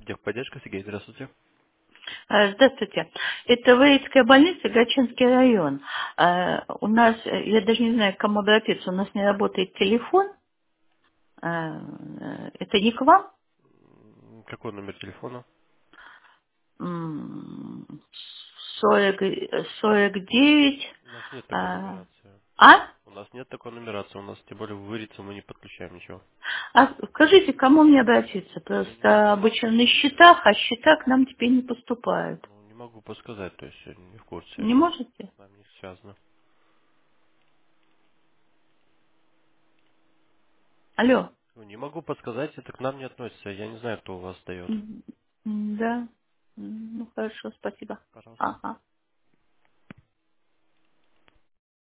Техподдержка, Сергей, здравствуйте. Здравствуйте. Это Воинская больница, Гатчинский район. У нас, я даже не знаю, к кому обратиться, у нас не работает телефон. Это не к вам? Какой номер телефона? М, 40, 49. У нас нет такой А? нумерации. А У нас нет такой нумерации, у нас тем более в Ирицу мы не подключаем ничего. Скажите, к кому мне обратиться? Я не могу, Просто обычно на счетах, а счета к нам теперь не поступают. ну, не могу подсказать, то есть я не в курсе, Не это можете? с нами не связано. Алло. Ну, не могу подсказать, это к нам не относится, я не знаю, кто у вас дает. Да. Ну, хорошо, спасибо. Пожалуйста. Ага.